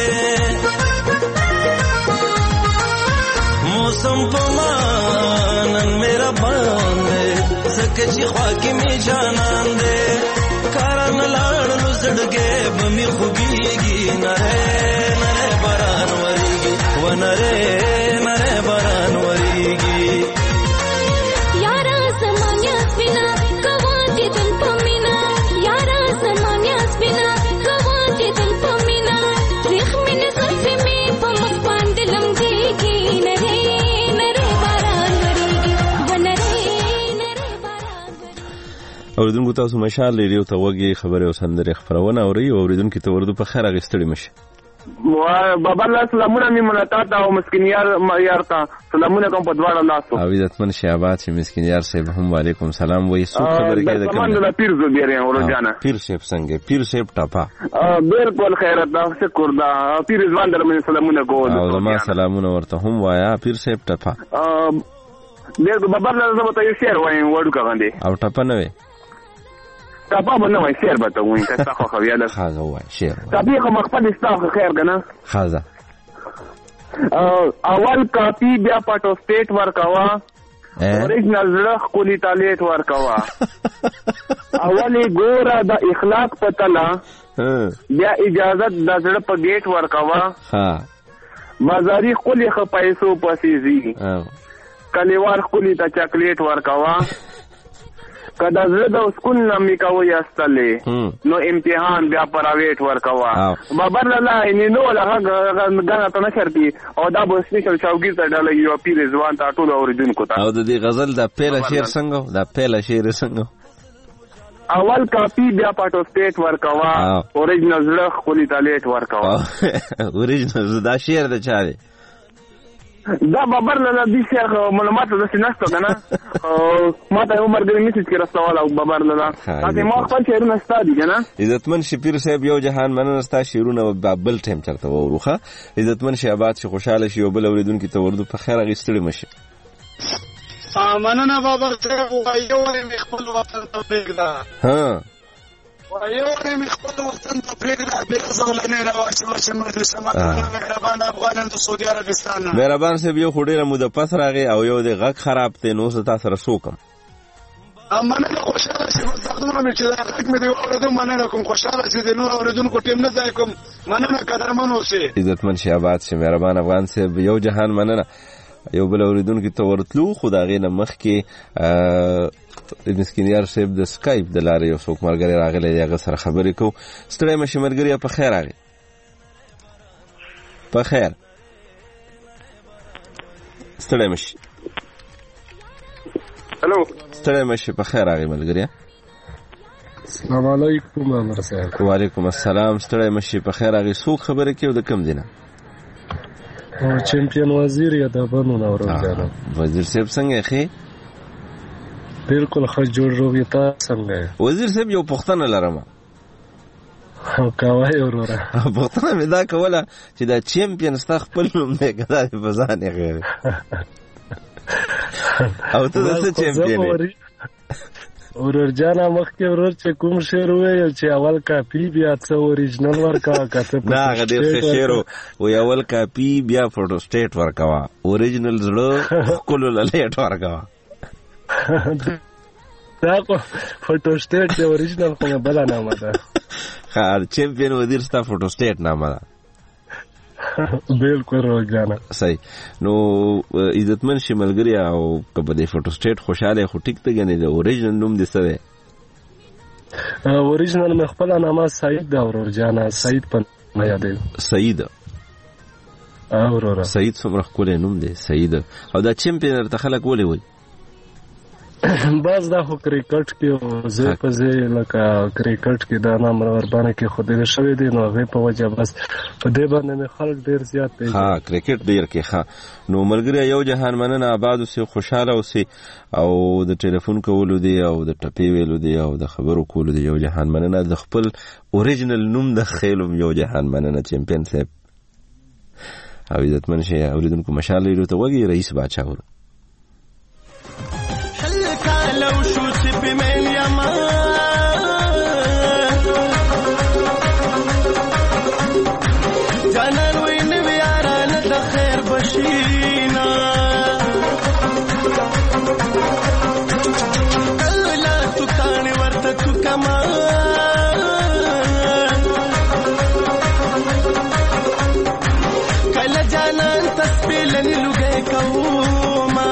मौसम पमानन मेरा बांधे सगची ख्वाकी में जानन दे. कारण लाड़ लुसड़गे बमी खुगीगी. नरे नरे बरान वरीगी व नरे नरे बरान वरीगी. اوریدونکو تاسو مشال ریډیو ته وګورئ. خبرې او سندرې خبرونه اورئ او اوریدونکو ته ورته په خیر غستړي مشه. بابا الله سلامونه می مناتا ته او مسکینیار یار ته سلامونه کوم په دواړه لاسو. او عزتمن شهباز چې مسکینیار صاحب هم وعلیکم سلام وایي. څو خبرې کوي د کوم د پیر زو بیره ورجانه. پیر صاحب څنګه؟ پیر صاحب ټاپا بالکل خیرت دا شکر دا پیر ځوان درمن سلامونه کوم. او زما سلامونه ورته هم وایا پیر صاحب ټاپا. ډېر ببر له زه به ته یو شعر وایم وړوکه غوندې او ټپه نه وې ټپه به نه وایي شعر به ته ووایم که ستا خوښوي ده ښه ووایه شعر ټپې خو مخپل ستا خو خیر که نه ښه ده اول کاپي بیا فوټوسټیټ ورکوه اوریجنل زړه ښکلي ته لیټ ورکوه اولې ګوره د اخلاق په تله بیا اجازت د زړه په ګیټ ورکوه بازاري ښکلي ښه پیسو پسې ځي کلیوال ښکلي ته چاکلیټ ورکوه که د زړه د سکون نه مې کوئ استلې نو امتحان بیا پراویټ ورکوه بابر لاله نو هغه ګڼه ته نه شرطي او دا به سپیشل شوګیر ته ډله یو پي رضوان ته ټولو اورېدونکو ته او د دې غزل د پیله شعر څنګه دا پیله شعر څنګه اول کاپي بیا فوټوسټیټ ورکوه اوریجنل زړه ښکلي ته لیټ ورکوه اوریجنل دا شعر د چا دی دا بابر لاله دې شعر معلومات داسې نشته که نه ما ته یو ملګري میسج کې رسول او بابر لاله تاسې ما خپل شعرونه ستا دي که نه عزتمن شپیر صاحب یو جهان مننه ستا شعرونه بل ټایم چېرته واورو ښه عزتمن شي آباد شي خوشحاله شي یو بل اورېدونکي ته وردو په خیر هغې ستړي مه شي مننه بابر صاحب وایو مې خپل وطن ته پرېږده وایو مې خپل وطن ته پرېږده بېرته زغلنې راواچوه چې مجلس مهربان افغانان د سعودي عربستان نه مهربان صاحب یو خو ډېره موده پس راغې او یو د غږ خراب دی نو زه تا سره څوکم مننه خوشحاله شم زغمونه مې چې دا غږ مې دې واورېدو مننه کوم خوشحاله چې د نور اورېدونکو ټیم نه ځای کوم مننه قدرمن اوسې عزتمن شي آباد شي مهربان افغان صاحب یو جهان مننه یو بل اورېدونکي ته ورتلو خو د هغې نه مخکې مسکینیار صاحب د سکایپ د لارې یو څوک ملګری راغلی دی هغه سره خبرې کوو ستړی مه شي ملګري په خیر راغې په خیر ستړی مه شي هلو ستړی مه شي په خیر راغې ملګري السلام علیکم عمر صاحب وعلیکم السلام ستړی مه شي په خیر راغې څوک خبرې کوي د کوم دی نه چمپیون وزیر یا د بنو نورو جانو وزیر صاحب څنګه ښه بالکل ښه جوړ روغ تا څنګه وزیر صاحب یو پوښتنه لرم کاوه وروره پوښتنه مې دا کوله چې دا چمپیون ستا خپل نوم دی که دا په ځان یې غیر او ته د څه چمپیون یې ورور جانا مخکې ورور چې کوم شعر وویل چې اول کاپي بیا څه اوریجنل ورکوه که څه نه هغه ډېر ښه شعر وایي اول کاپي بیا فوټوسټیټ ورکوه اوریجنل زړه ښکلو له لیټ ورکوه دا خو فوټوسټیټ د اوریجنل خو مې بله نامه ده چمپیون وزیر ستا فوټوسټیټ نامه ده بالکل روزانه صحیح نو عزتمن شي ملګري او که په دې فوټوسټیټ خوشحاله خو ټیک ته ګڼې د اوریجنل نوم دې څه دی اوریجنل مې خپله نامه سعید ده ورور جانه سعید په نه یادوي سعید وروره سعید څومره ښکلی نوم دی سعید او دا چمپیون درته خلک ولې وایي باز دا خو کرکټ کې زه په زه لکه کرکټ کې دا نام وربانه کې خو دې شوی دی نو هغې په وجه بس په دې باندې مې خلک ډېر زیات دی کرکټ ډېر کې نو ملګري یو جهان مننه آباد اوسئ خوشحاله اوسئ او د ټلیفون کولو دی او د ټپې ویلو دی او د خبرو کولو دی یو جهان مننه د خپل اوریجنل نوم د خیلوم یو جهان مننه چمپیون صاحب او عزتمن شي اورېدونکو مشال لرو ته وږي رئیس باچا ورو لو شو چې په مېل یما جانان وې نو یارانه د خیر بشینا کله تو کانه ورته تو کما کله جانان تسبیلن لګې کوما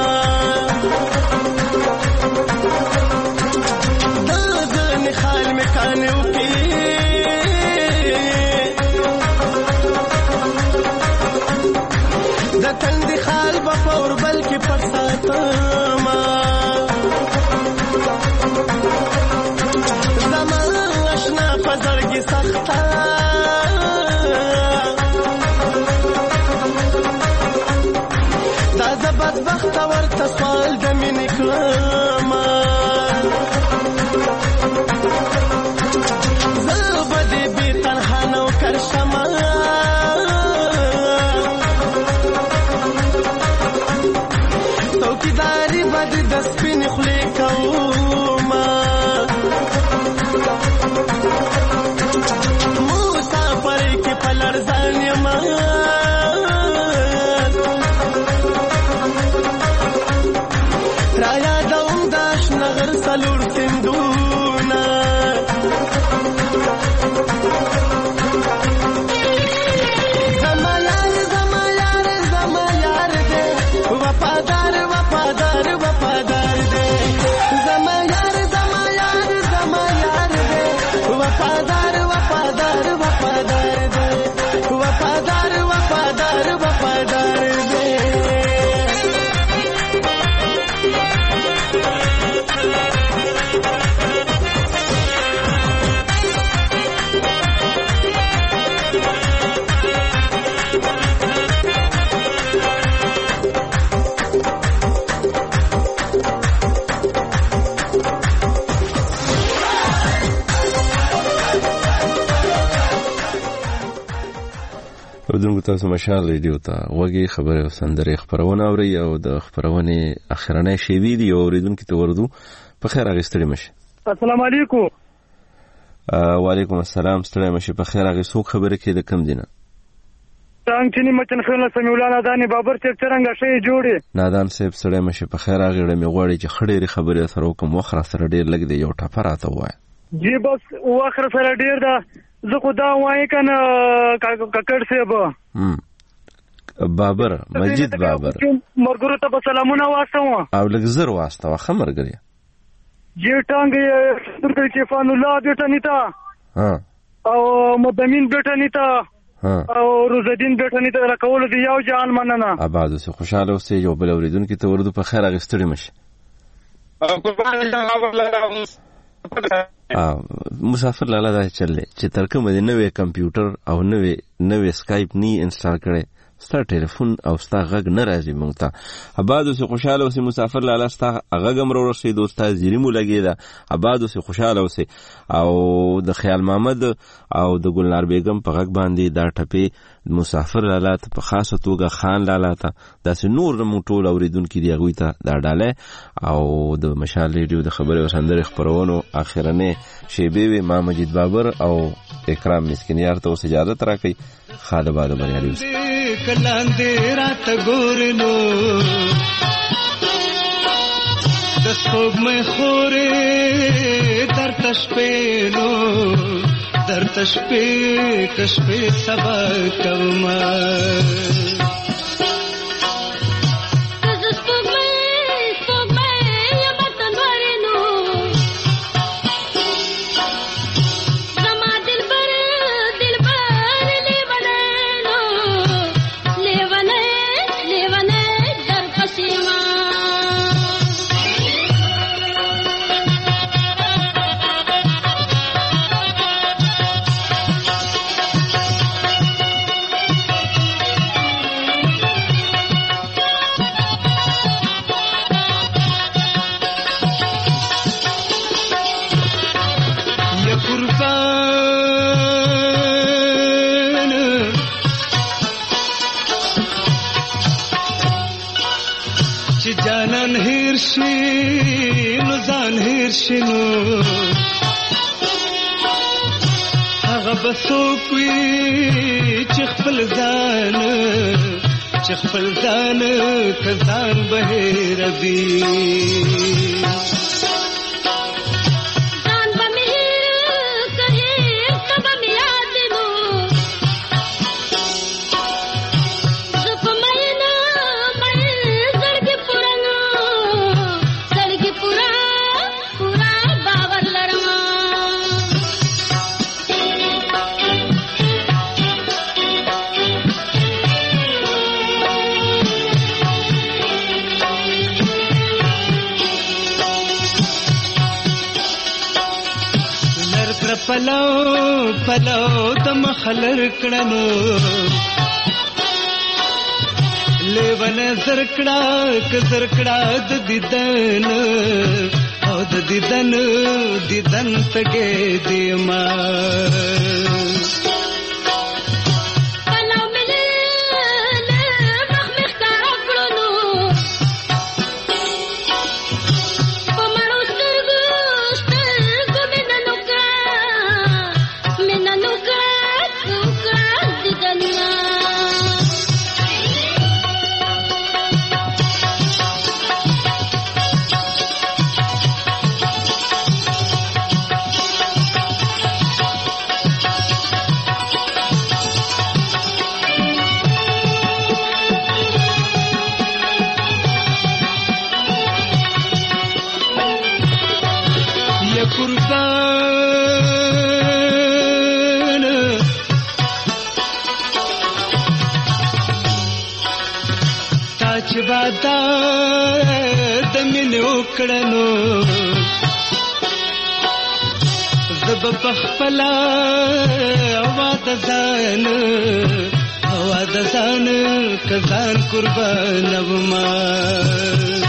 تندي خال بفور بلکې پر ساتما زمان اشنا پزړګي سختا دا زبد بخت ورته سوال د مینې کلمه زبدې به تنها نو کرشمه چوکیداری ودونکو تاسو مشال ریډیو ته وګي خبره او سندره خبرونه اوري او د خبرونه اخرنه شیوی دی اوریدونکو ته ورودو په خیر اغستړي مشه. السلام علیکم. وعلیکم السلام. ستړي مشه په خیر اغه څوک خبره کې د کم دینه څنګه چې متن خلنه سمیولانا دانی بابر چې څنګه شي جوړي نادان صاحب ستړي مشه په خیر اغه مې غواړي چې خړې خبره سره کوم وخره سره ډیر لګ دی یو ټاپراته وای جی بس واخر سره ډیر دا زه خو دا وای کنه ککړ صاحب بابر مجید بابر مرګرو ته سلامونه واسطه او لګزر واسطه خمرګری جی ټانګ ترکه چې فان الله بیٹا نیتا او مدمن بیٹا نیتا او روزدین بیٹا نیتا راکول دی یو جان مننه اباد سه خوشاله اوسې یو بل اوریدونکو ته ورودو په خیر اغستړي مشه مسافر لاله دا چلې چې ترکه مې نوې کمپیوټر او نوې سکایپ نی انسټال کړي ستاسو ټلیفون او ستاسو غږ نه راځي مونږ ته اباد اوسې خوشاله اوسې مسافر لاله ستاسو غږ امر ورسې دوستا زیری مو لګیدا اباد اوسې خوشاله اوسې او د خیال محمد او د ګلنار بیگم په غږ باندې دا ټپې مسافر لاله ته په خاصه توګه خان لاله ته داسې نور مو ټول اوریدونکو دی غوي ته دا ډاله او د مشال ریډیو د خبرې او سندرې خبرونو اخرنه شیبه وی ما مجید بابر او اکرام مسکینیار ته اوس اجازه راکړي خاله باد بریالي اوس کلاندې رات ګورنو د سپوږمۍ خورې در تشپېلو در تشپې کشپې سبا کومه هغه بسوکوي چې خپل ځان کزان بهر دی پلو د مخلر کړنو لیونه زرکړه د دیدن او د دیدن تګې دی ما د مینو کړنو زب پخپلا واده ځان کزان قربان وما